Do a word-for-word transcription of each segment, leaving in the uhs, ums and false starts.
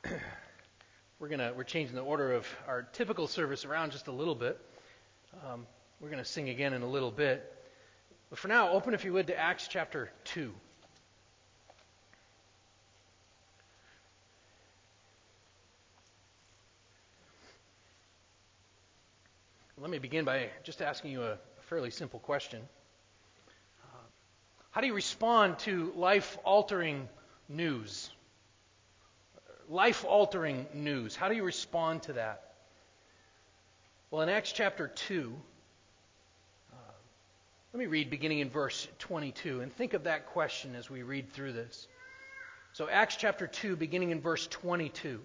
We're gonna we're changing the order of our typical service around just a little bit. Um, we're gonna sing again in a little bit, but for now, open if you would to Acts chapter two. Let me begin by just asking you a fairly simple question. Uh, how do you respond to life-altering news? Life-altering news. How do you respond to that? Well, in Acts chapter two, uh, let me read beginning in verse twenty-two, and think of that question as we read through this. So Acts chapter two, beginning in verse twenty-two.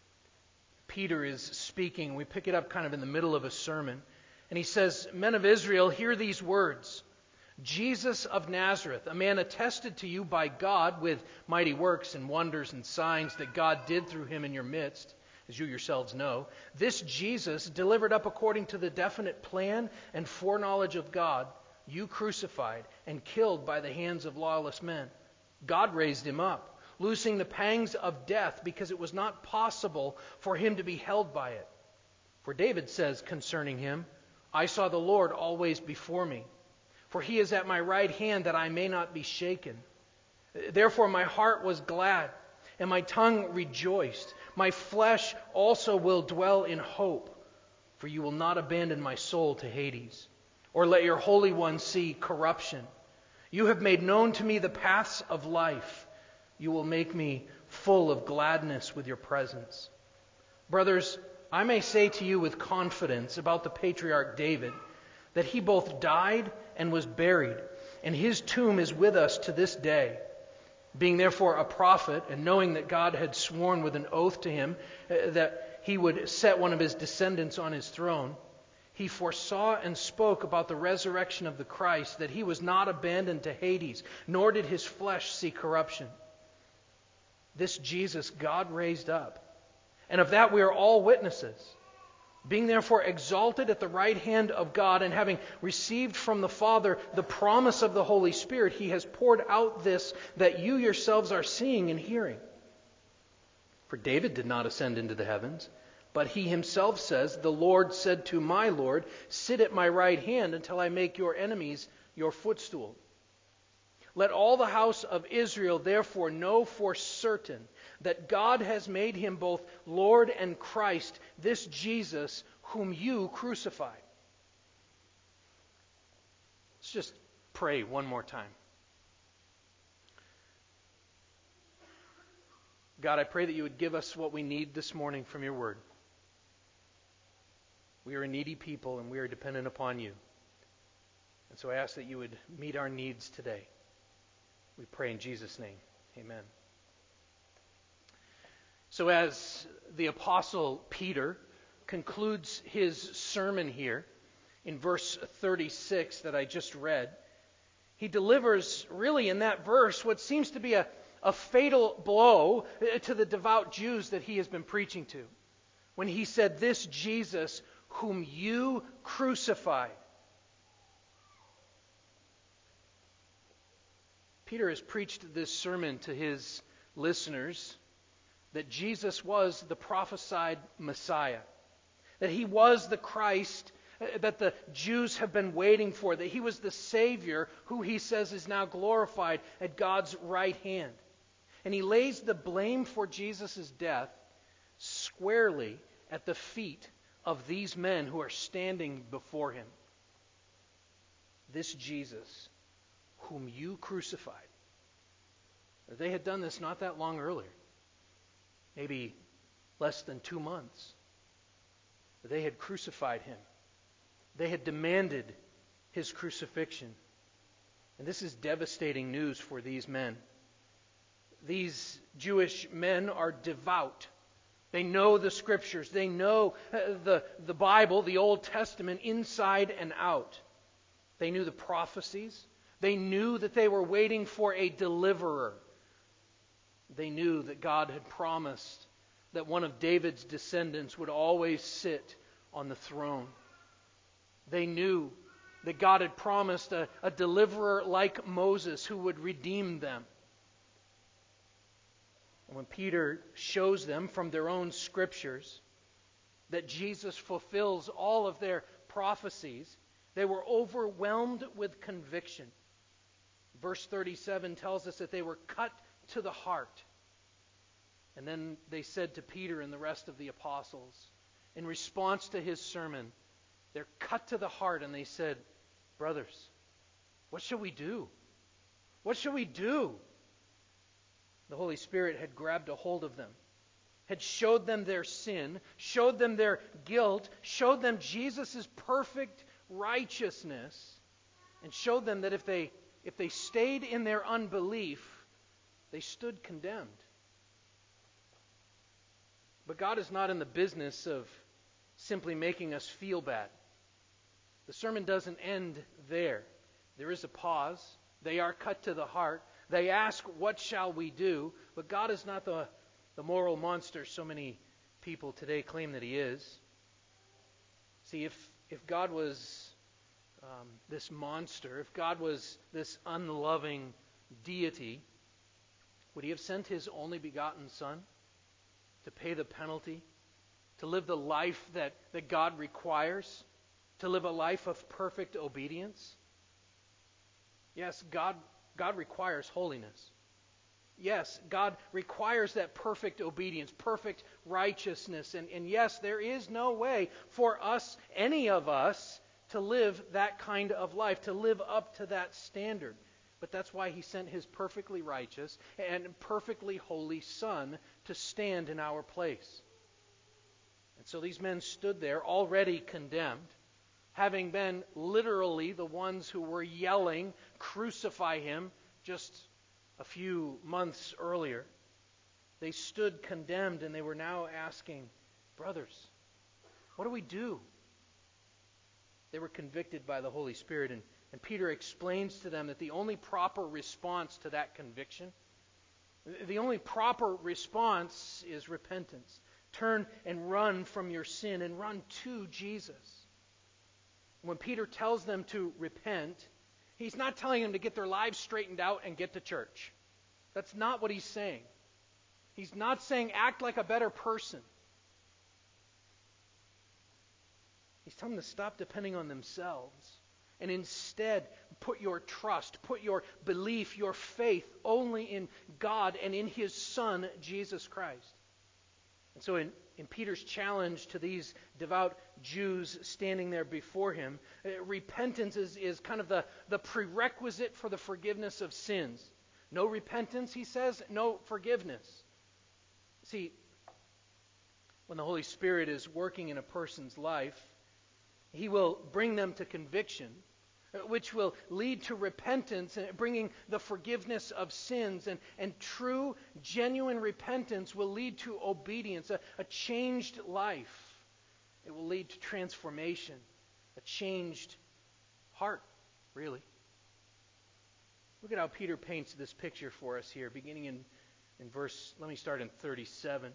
Peter is speaking. We pick it up kind of in the middle of a sermon. And he says, "Men of Israel, hear these words. Jesus of Nazareth, a man attested to you by God with mighty works and wonders and signs that God did through him in your midst, as you yourselves know. This Jesus, delivered up according to the definite plan and foreknowledge of God, you crucified and killed by the hands of lawless men. God raised him up, loosing the pangs of death, because it was not possible for him to be held by it. For David says concerning him, I saw the Lord always before me. For he is at my right hand, that I may not be shaken. Therefore my heart was glad, and my tongue rejoiced. My flesh also will dwell in hope, for you will not abandon my soul to Hades, or let your Holy One see corruption. You have made known to me the paths of life. You will make me full of gladness with your presence. Brothers, I may say to you with confidence about the patriarch David, that he both died and was buried, and his tomb is with us to this day. Being therefore a prophet, and knowing that God had sworn with an oath to him uh, that he would set one of his descendants on his throne, he foresaw and spoke about the resurrection of the Christ, that he was not abandoned to Hades, nor did his flesh see corruption. This Jesus God raised up, and of that we are all witnesses. Being therefore exalted at the right hand of God, and having received from the Father the promise of the Holy Spirit, he has poured out this that you yourselves are seeing and hearing. For David did not ascend into the heavens, but he himself says, the Lord said to my Lord, sit at my right hand until I make your enemies your footstool. Let all the house of Israel therefore know for certain that God has made him both Lord and Christ, this Jesus whom you crucified." Let's just pray one more time. God, I pray that you would give us what we need this morning from your word. We are a needy people, and we are dependent upon you. And so I ask that you would meet our needs today. We pray in Jesus' name. Amen. So as the Apostle Peter concludes his sermon here in verse thirty-six that I just read, he delivers really in that verse what seems to be a, a fatal blow to the devout Jews that he has been preaching to, when he said, "This Jesus whom you crucified." Peter has preached this sermon to his listeners that Jesus was the prophesied Messiah, that he was the Christ that the Jews have been waiting for, that he was the Savior who he says is now glorified at God's right hand. And he lays the blame for Jesus' death squarely at the feet of these men who are standing before him. This Jesus whom you crucified. They had done this not that long earlier. Maybe less than two months. They had crucified him. They had demanded his crucifixion. And this is devastating news for these men. These Jewish men are devout. They know the Scriptures. They know the, the Bible, the Old Testament, inside and out. They knew the prophecies. They knew that they were waiting for a deliverer. They knew that God had promised that one of David's descendants would always sit on the throne. They knew that God had promised a, a deliverer like Moses who would redeem them. And when Peter shows them from their own scriptures that Jesus fulfills all of their prophecies, they were overwhelmed with conviction. Verse thirty-seven tells us that they were cut to the heart. And then they said to Peter and the rest of the apostles, in response to his sermon, they're cut to the heart and they said, "Brothers, what shall we do? What shall we do?" The Holy Spirit had grabbed a hold of them, had showed them their sin, showed them their guilt, showed them Jesus' perfect righteousness, and showed them that if they if they stayed in their unbelief, they stood condemned. But God is not in the business of simply making us feel bad. The sermon doesn't end there. There is a pause. They are cut to the heart. They ask, "What shall we do?" But God is not the, the moral monster so many people today claim that He is. See, if, if God was um, this monster, if God was this unloving deity, would He have sent His only begotten Son to pay the penalty, to live the life that, that God requires, to live a life of perfect obedience? Yes, God, God requires holiness. Yes, God requires that perfect obedience, perfect righteousness. And, and yes, there is no way for us, any of us, to live that kind of life, to live up to that standard. But that's why He sent His perfectly righteous and perfectly holy Son to stand in our place. And so these men stood there already condemned, having been literally the ones who were yelling, "Crucify Him," just a few months earlier. They stood condemned and they were now asking, "Brothers, what do we do?" They were convicted by the Holy Spirit, and, and Peter explains to them that the only proper response to that conviction, the only proper response is repentance. Turn and run from your sin and run to Jesus. When Peter tells them to repent, he's not telling them to get their lives straightened out and get to church. That's not what he's saying. He's not saying act like a better person. He's telling them to stop depending on themselves and instead put your trust, put your belief, your faith only in God and in His Son, Jesus Christ. And so in, in Peter's challenge to these devout Jews standing there before him, uh, repentance is, is kind of the, the prerequisite for the forgiveness of sins. No repentance, he says, no forgiveness. See, when the Holy Spirit is working in a person's life, He will bring them to conviction, which will lead to repentance, and bringing the forgiveness of sins. And, and true, genuine repentance will lead to obedience, a, a changed life. It will lead to transformation, a changed heart, really. Look at how Peter paints this picture for us here, beginning in, in verse, let me start in thirty-seven.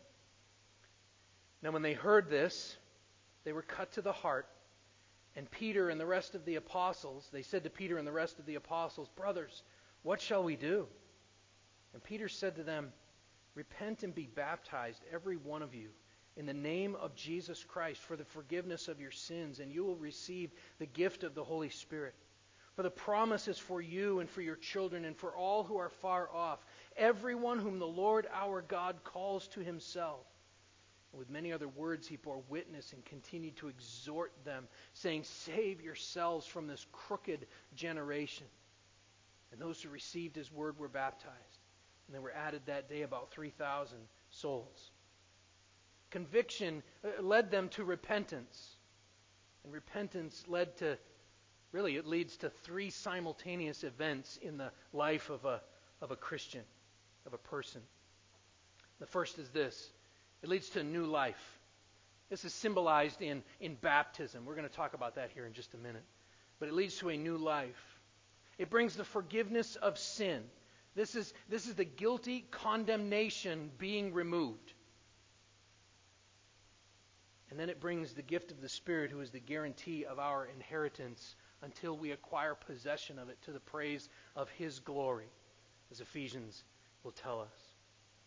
Now when they heard this, they were cut to the heart. And Peter and the rest of the apostles, they said to Peter and the rest of the apostles, "Brothers, what shall we do?" And Peter said to them, "Repent and be baptized, every one of you, in the name of Jesus Christ for the forgiveness of your sins, and you will receive the gift of the Holy Spirit. For the promise is for you and for your children and for all who are far off, everyone whom the Lord our God calls to Himself." And with many other words he bore witness and continued to exhort them, saying, "Save yourselves from this crooked generation." And those who received His word were baptized. And there were added that day about three thousand souls. Conviction led them to repentance. And repentance led to, really it leads to three simultaneous events in the life of a, of a Christian, of a person. The first is this. It leads to a new life. This is symbolized in, in baptism. We're going to talk about that here in just a minute. But it leads to a new life. It brings the forgiveness of sin. This is, this is the guilty condemnation being removed. And then it brings the gift of the Spirit, who is the guarantee of our inheritance until we acquire possession of it to the praise of His glory, as Ephesians will tell us.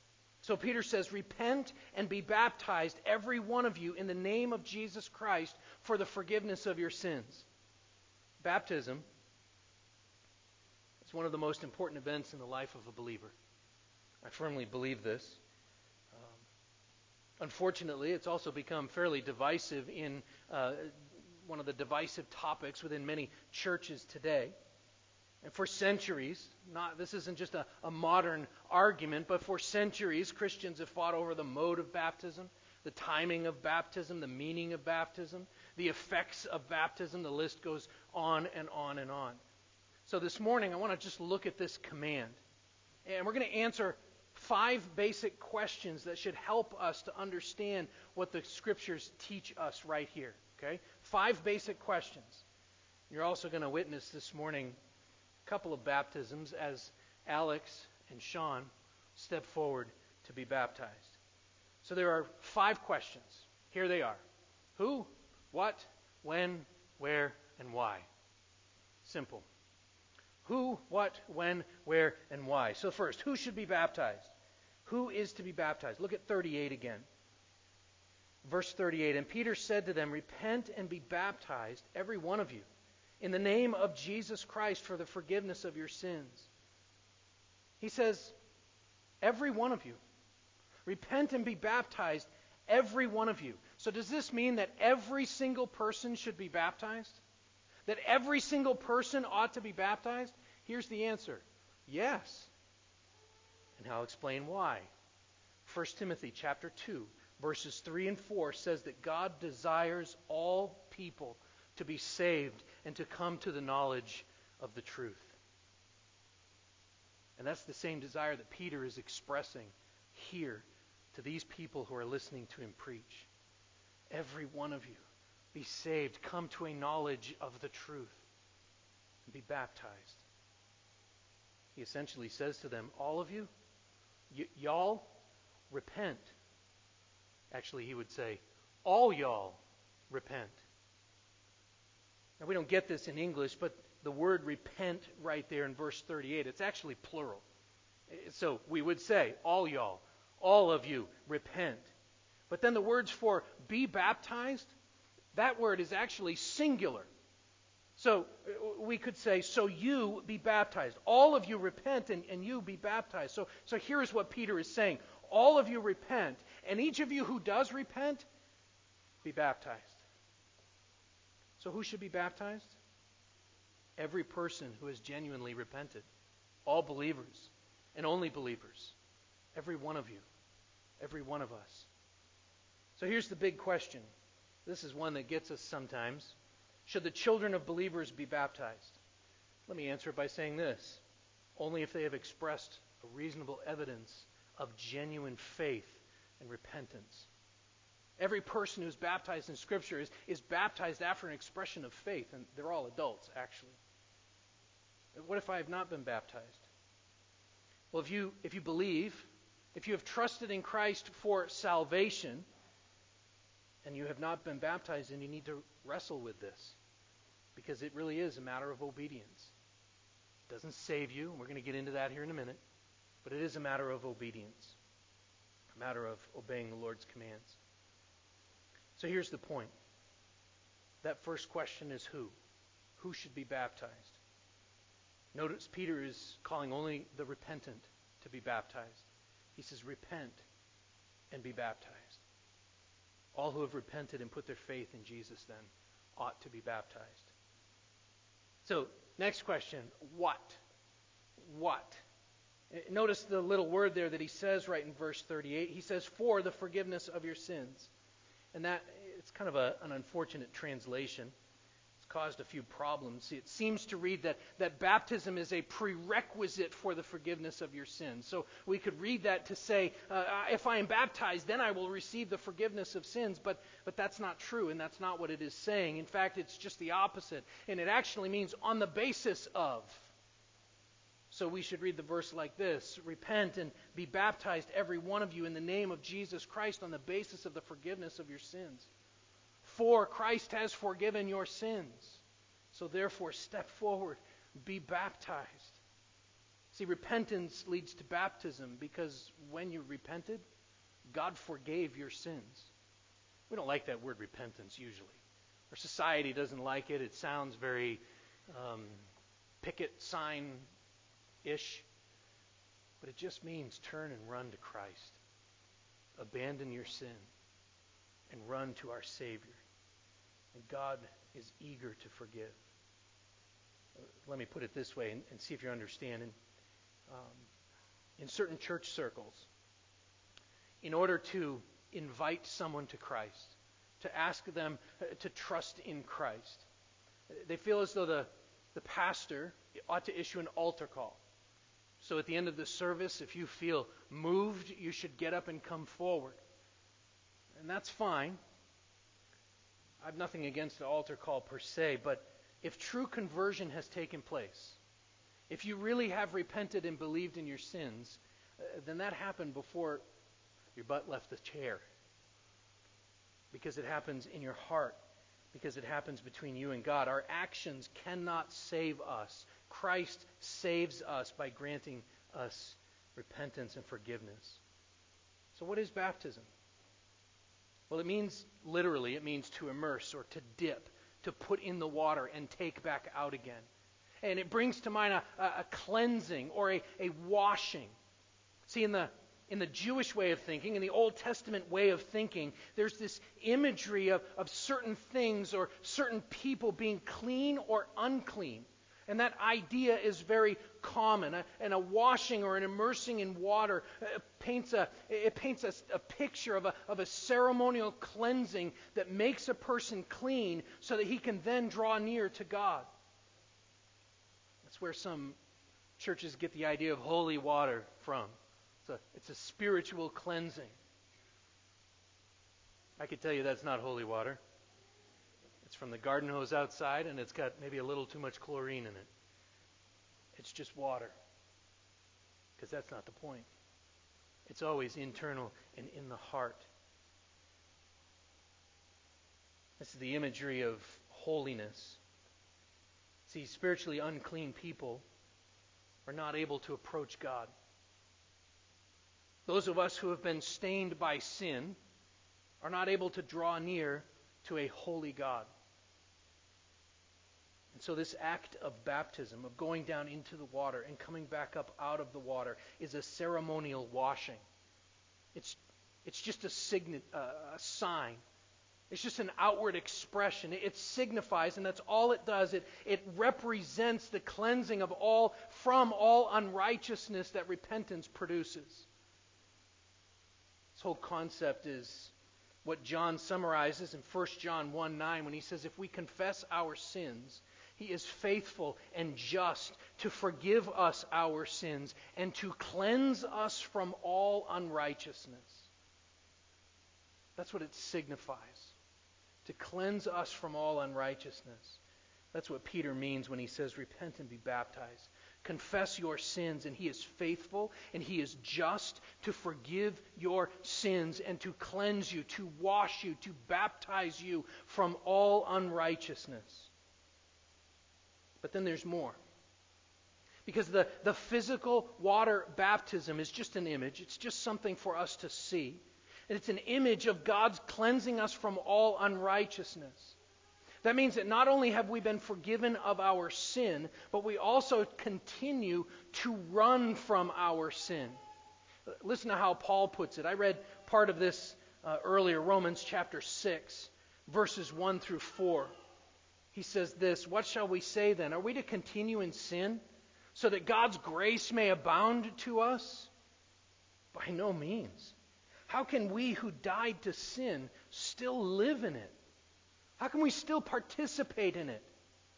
So Peter says, repent and be baptized, every one of you, in the name of Jesus Christ for the forgiveness of your sins. Baptism is one of the most important events in the life of a believer. I firmly believe this. Um, unfortunately, it's also become fairly divisive in uh, one of the divisive topics within many churches today. And for centuries, not this isn't just a, a modern argument, but for centuries, Christians have fought over the mode of baptism, the timing of baptism, the meaning of baptism, the effects of baptism. The list goes on and on and on. So this morning, I want to just look at this command. And we're going to answer five basic questions that should help us to understand what the Scriptures teach us right here. Okay? Five basic questions. You're also going to witness this morning a couple of baptisms as Alex and Sean step forward to be baptized. So there are five questions. Here they are. Who, what, when, where, and why. Simple. Who, what, when, where, and why. So first, who should be baptized? Who is to be baptized? Look at thirty-eight again. Verse thirty-eight, and Peter said to them, repent and be baptized, every one of you, in the name of Jesus Christ for the forgiveness of your sins. He says, every one of you. Repent and be baptized, every one of you. So does this mean that every single person should be baptized? That every single person ought to be baptized? Here's the answer. Yes. And I'll explain why. First Timothy chapter two, verses three and four says that God desires all people to be saved and to come to the knowledge of the truth. And that's the same desire that Peter is expressing here to these people who are listening to him preach. Every one of you, be saved, come to a knowledge of the truth, and be baptized. He essentially says to them, all of you, y- y'all, repent. Actually, he would say, all y'all, repent. Now, we don't get this in English, but the word repent right there in verse thirty-eight, it's actually plural. So we would say, all y'all, all of you, repent. But then the words for be baptized, that word is actually singular. So we could say, so you be baptized. All of you repent and, and you be baptized. So, so here's what Peter is saying. All of you repent, and each of you who does repent, be baptized. So who should be baptized? Every person who has genuinely repented. All believers and only believers. Every one of you. Every one of us. So here's the big question. This is one that gets us sometimes. Should the children of believers be baptized? Let me answer it by saying this. Only if they have expressed a reasonable evidence of genuine faith and repentance. Every person who's baptized in Scripture is, is baptized after an expression of faith, and they're all adults, actually. What if I have not been baptized? Well, if you if you believe, if you have trusted in Christ for salvation, and you have not been baptized, then you need to wrestle with this, because it really is a matter of obedience. It doesn't save you, and we're going to get into that here in a minute, but it is a matter of obedience, a matter of obeying the Lord's commands. So here's the point. That first question is who? Who should be baptized? Notice Peter is calling only the repentant to be baptized. He says, repent and be baptized. All who have repented and put their faith in Jesus then ought to be baptized. So, next question, what? What? Notice the little word there that he says right in verse thirty-eight. He says, for the forgiveness of your sins. And that, it's kind of a, an unfortunate translation. It's caused a few problems. See, it seems to read that, that baptism is a prerequisite for the forgiveness of your sins. So we could read that to say, uh, if I am baptized, then I will receive the forgiveness of sins. But, but that's not true, and that's not what it is saying. In fact, it's just the opposite. And it actually means on the basis of. So we should read the verse like this. Repent and be baptized, every one of you, in the name of Jesus Christ on the basis of the forgiveness of your sins. For Christ has forgiven your sins. So therefore, step forward, be baptized. See, repentance leads to baptism because when you repented, God forgave your sins. We don't like that word repentance usually. Our society doesn't like it. It sounds very um, picket sign-ish. But it just means turn and run to Christ. Abandon your sin and run to our Savior. And God is eager to forgive. Let me put it this way and, and see if you're understanding. Um, in certain church circles, in order to invite someone to Christ, to ask them to trust in Christ, they feel as though the, the pastor ought to issue an altar call. So at the end of the service, if you feel moved, you should get up and come forward. And that's fine. I have nothing against the altar call per se, but if true conversion has taken place, if you really have repented and believed in your sins, uh, then that happened before your butt left the chair. Because it happens in your heart. Because it happens between you and God. Our actions cannot save us. Christ saves us by granting us repentance and forgiveness. So what is baptism? Well, it means, literally, it means to immerse or to dip, to put in the water and take back out again. And it brings to mind a, a, a cleansing or a, a washing. See, in the in the Jewish way of thinking, in the Old Testament way of thinking, there's this imagery of, of certain things or certain people being clean or unclean. And that idea is very common. A, and a washing or an immersing in water uh, paints a it paints a, a picture of a of a ceremonial cleansing that makes a person clean so that he can then draw near to God. That's where some churches get the idea of holy water from. It's a, it's a spiritual cleansing. I could tell you that's not holy water. It's from the garden hose outside, and it's got maybe a little too much chlorine in it. It's just water. Because that's not the point. It's always internal and in the heart. This is the imagery of holiness. See, spiritually unclean people are not able to approach God. Those of us who have been stained by sin are not able to draw near to a holy God. And so this act of baptism, of going down into the water and coming back up out of the water, is a ceremonial washing. It's, it's just a, sign, uh, a sign. It's just an outward expression. It, it signifies, and that's all it does. It, it represents the cleansing of all from all unrighteousness that repentance produces. This whole concept is what John summarizes in First John one nine when he says, if we confess our sins, He is faithful and just to forgive us our sins and to cleanse us from all unrighteousness. That's what it signifies. To cleanse us from all unrighteousness. That's what Peter means when he says, repent and be baptized. Confess your sins, and He is faithful and He is just to forgive your sins and to cleanse you, to wash you, to baptize you from all unrighteousness. But then there's more. Because the, the physical water baptism is just an image. It's just something for us to see. And it's an image of God's cleansing us from all unrighteousness. That means that not only have we been forgiven of our sin, but we also continue to run from our sin. Listen to how Paul puts it. I read part of this uh, earlier, Romans chapter six, verses one through four. He says this, what shall we say then? Are we to continue in sin so that God's grace may abound to us? By no means. How can we who died to sin still live in it? How can we still participate in it?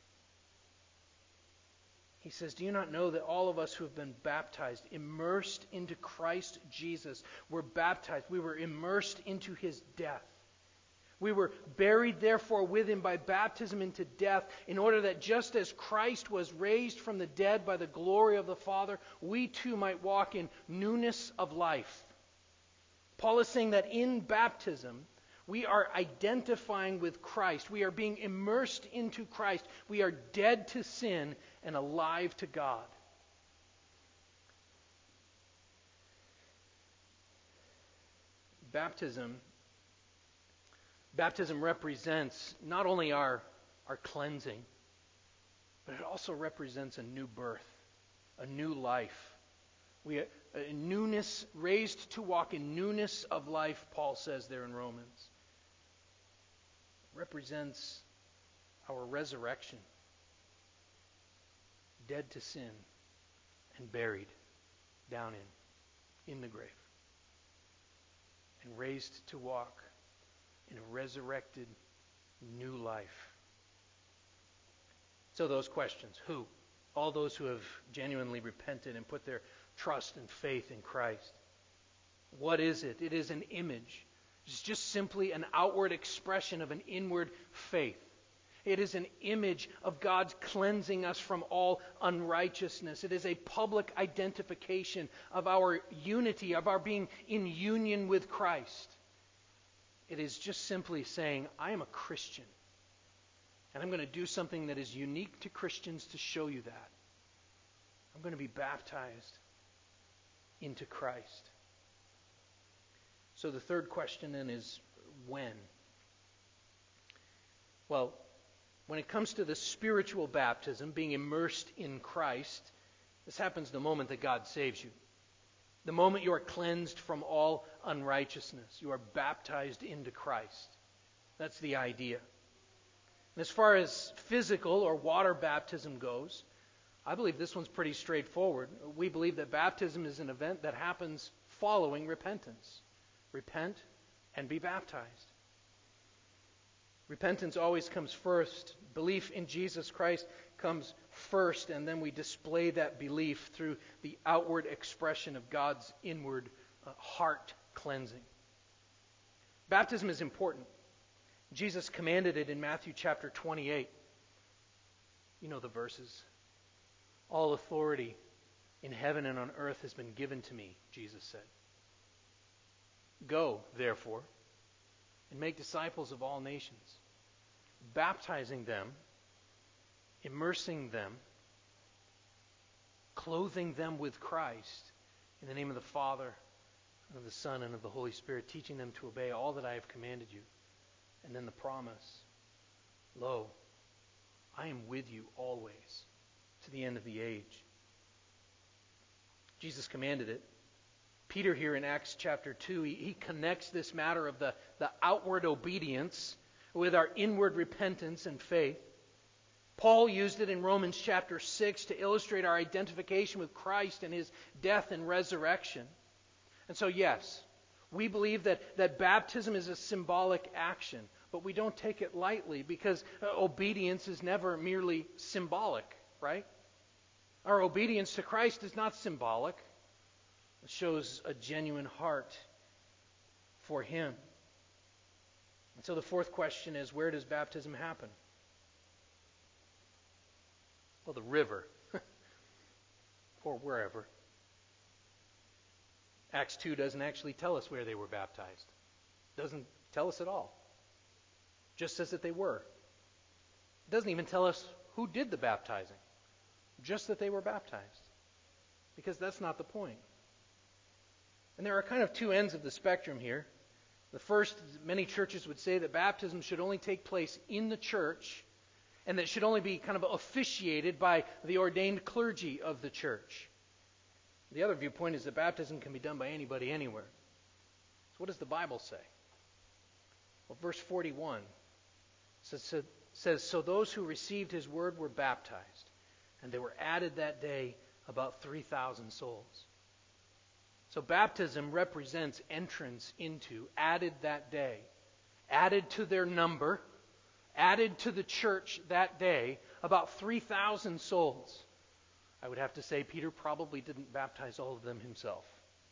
He says, do you not know that all of us who have been baptized, immersed into Christ Jesus, were baptized? We were immersed into His death. We were buried, therefore, with Him by baptism into death, in order that just as Christ was raised from the dead by the glory of the Father, we too might walk in newness of life. Paul is saying that in baptism, we are identifying with Christ. We are being immersed into Christ. We are dead to sin and alive to God. Baptism, baptism represents not only our, our cleansing, but it also represents a new birth, a new life. We a newness, raised to walk in newness of life, Paul says there in Romans. It represents our resurrection, dead to sin and buried down in, in the grave, and raised to walk in a resurrected new life. So those questions, who? All those who have genuinely repented and put their trust and faith in Christ. What is it? It is an image. It's just simply an outward expression of an inward faith. It is an image of God's cleansing us from all unrighteousness. It is a public identification of our unity, of our being in union with Christ. It is just simply saying, I am a Christian. And I'm going to do something that is unique to Christians to show you that. I'm going to be baptized into Christ. So the third question then is, when? Well, when it comes to the spiritual baptism, being immersed in Christ, this happens the moment that God saves you. The moment you are cleansed from all unrighteousness. You are baptized into Christ. That's the idea. And as far as physical or water baptism goes, I believe this one's pretty straightforward. We believe that baptism is an event that happens following repentance. Repent and be baptized. Repentance always comes first. Belief in Jesus Christ comes first, and then we display that belief through the outward expression of God's inward uh, heart cleansing. Baptism is important. Jesus commanded it in Matthew chapter twenty-eight. You know the verses. All authority in heaven and on earth has been given to me, Jesus said. Go, therefore, and make disciples of all nations, baptizing them, immersing them, clothing them with Christ in the name of the Father, and of the Son, and of the Holy Spirit, teaching them to obey all that I have commanded you. And then the promise, lo, I am with you always, to the end of the age. Jesus commanded it. Peter here in Acts chapter two, he, he connects this matter of the, the outward obedience with our inward repentance and faith. Paul used it in Romans chapter six to illustrate our identification with Christ and his death and resurrection. And so yes, we believe that, that baptism is a symbolic action, but we don't take it lightly because obedience is never merely symbolic, right? Our obedience to Christ is not symbolic. It shows a genuine heart for Him. And so the fourth question is, where does baptism happen? Well, the river, or wherever. Acts two doesn't actually tell us where they were baptized. It doesn't tell us at all. Just says that they were. It doesn't even tell us who did the baptizing. Just that they were baptized. Because that's not the point. And there are kind of two ends of the spectrum here. The first, many churches would say that baptism should only take place in the church, and that it should only be kind of officiated by the ordained clergy of the church. The other viewpoint is that baptism can be done by anybody anywhere. So what does the Bible say? Well, verse forty-one says, says, So those who received his word were baptized, and there were added that day about three thousand souls. So baptism represents entrance into, added that day, added to their number, added to the church that day, about three thousand souls. I would have to say Peter probably didn't baptize all of them himself.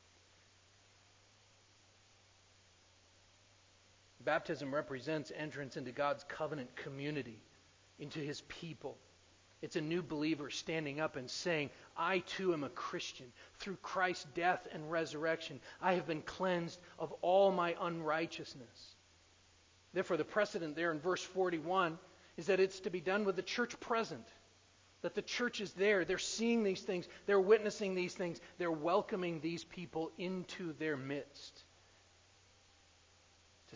Baptism represents entrance into God's covenant community, into his people. It's a new believer standing up and saying, I too am a Christian. Through Christ's death and resurrection, I have been cleansed of all my unrighteousness. Therefore, the precedent there in verse forty-one is that it's to be done with the church present. That the church is there. They're seeing these things. They're witnessing these things. They're welcoming these people into their midst.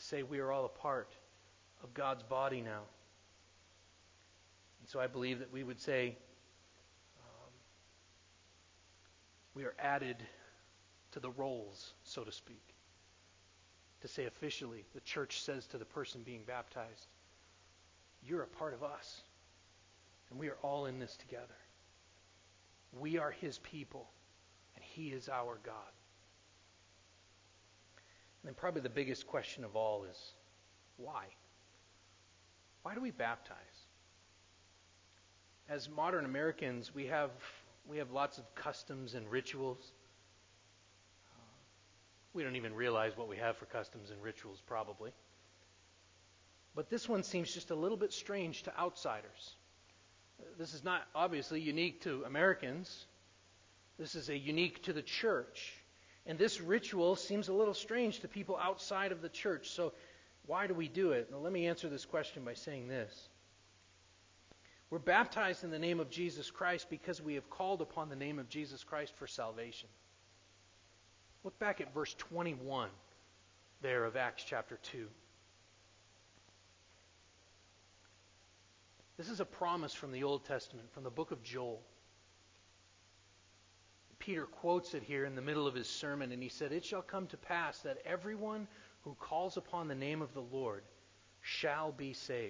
say we are all a part of God's body now. And so I believe that we would say um, we are added to the rolls, so to speak. To say officially, the church says to the person being baptized, you're a part of us. And we are all in this together. We are his people, and he is our God. And then probably the biggest question of all is, why? Why do we baptize? As modern Americans, we have we have lots of customs and rituals. Uh, we don't even realize what we have for customs and rituals, probably. But this one seems just a little bit strange to outsiders. This is not obviously unique to Americans. This is a unique to the church. And this ritual seems a little strange to people outside of the church. So why do we do it? Now, let me answer this question by saying this. We're baptized in the name of Jesus Christ because we have called upon the name of Jesus Christ for salvation. Look back at verse twenty-one there of Acts chapter two. This is a promise from the Old Testament, from the book of Joel. Peter quotes it here in the middle of his sermon, and he said, "It shall come to pass that everyone who calls upon the name of the Lord shall be saved."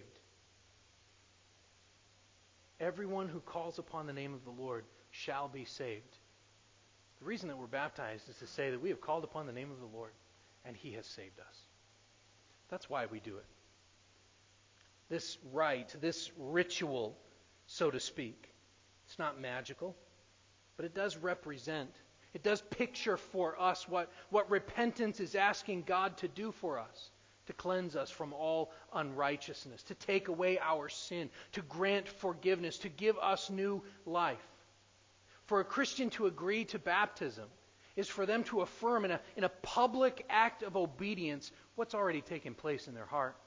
Everyone who calls upon the name of the Lord shall be saved. The reason that we're baptized is to say that we have called upon the name of the Lord, and he has saved us. That's why we do it. This rite, this ritual, so to speak, it's not magical, but it does represent, it does picture for us what, what repentance is asking God to do for us. To cleanse us from all unrighteousness, to take away our sin, to grant forgiveness, to give us new life. For a Christian to agree to baptism is for them to affirm in a, in a public act of obedience what's already taken place in their heart.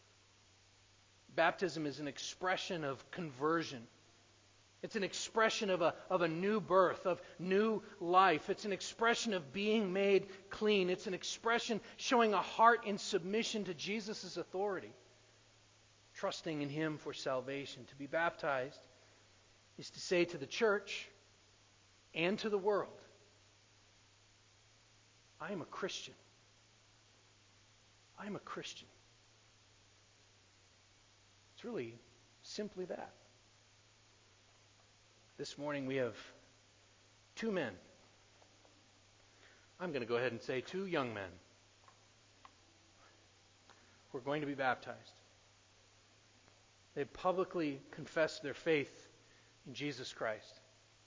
Baptism is an expression of conversion. It's an expression of a, of a new birth, of new life. It's an expression of being made clean. It's an expression showing a heart in submission to Jesus' authority, trusting in him for salvation. To be baptized is to say to the church and to the world, I am a Christian. I am a Christian. It's really simply that. This morning we have two men. I'm going to go ahead and say two young men who are going to be baptized. They publicly confessed their faith in Jesus Christ.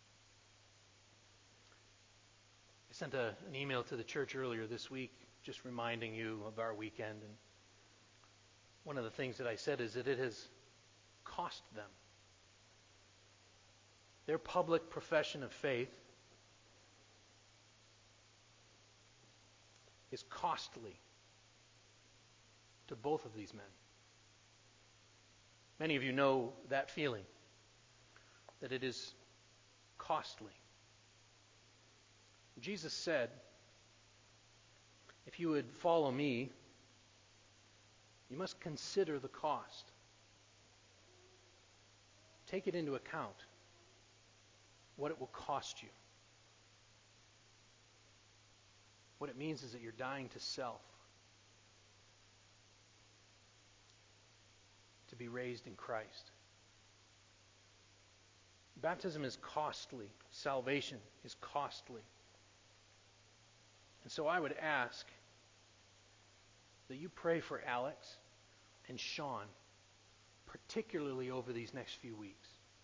I sent a, an email to the church earlier this week just reminding you of our weekend. And one of the things that I said is that it has cost them. Their public profession of faith is costly to both of these men. Many of you know that feeling, that it is costly. Jesus said, if you would follow me, you must consider the cost. Take it into account. What it will cost you. What it means is that you're dying to self, to be raised in Christ. Baptism is costly. Salvation is costly. And so I would ask that you pray for Alex and Sean, particularly over these next few weeks.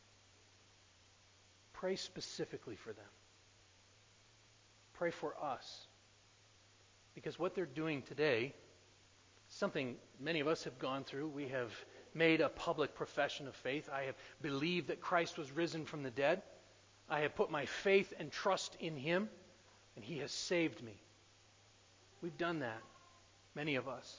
Pray specifically for them. Pray for us. Because what they're doing today, something many of us have gone through. We have made a public profession of faith. I have believed that Christ was risen from the dead. I have put my faith and trust in him, and he has saved me. We've done that, many of us.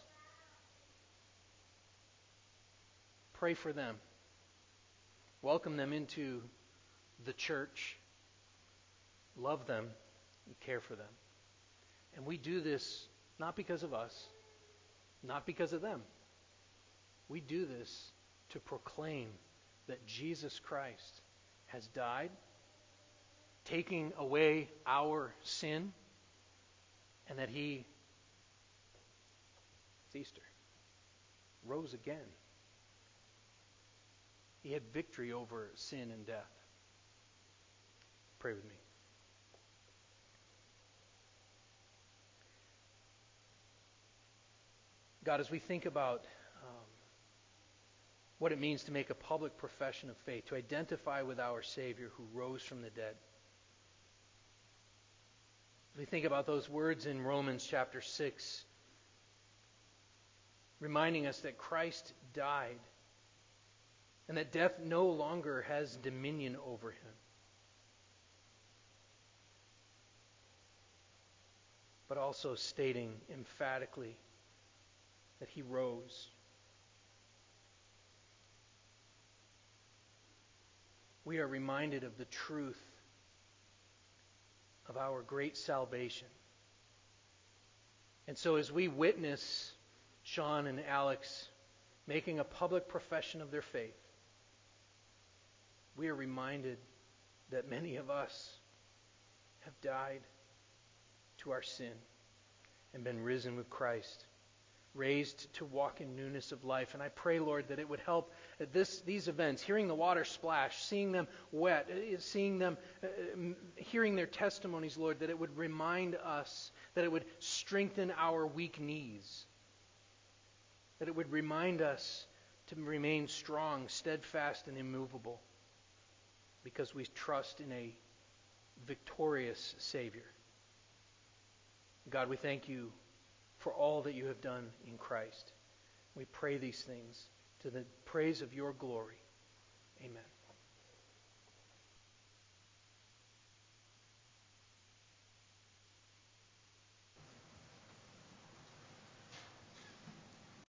Pray for them. Welcome them into the church, love them, and care for them. And we do this not because of us, not because of them. We do this to proclaim that Jesus Christ has died, taking away our sin, and that He, it's Easter, rose again. He had victory over sin and death. Pray with me. God, as we think about um, what it means to make a public profession of faith, to identify with our Savior who rose from the dead, as we think about those words in Romans chapter six, reminding us that Christ died and that death no longer has dominion over Him, but also stating emphatically that He rose. We are reminded of the truth of our great salvation. And so as we witness Sean and Alex making a public profession of their faith, we are reminded that many of us have died to our sin and been risen with Christ, raised to walk in newness of life. And I pray, Lord, that it would help at this, these events, hearing the water splash, seeing them wet, seeing them, uh, hearing their testimonies, Lord, that it would remind us, that it would strengthen our weak knees, that it would remind us to remain strong, steadfast, and immovable, because we trust in a victorious Savior. God, we thank You for all that You have done in Christ. We pray these things to the praise of Your glory. Amen.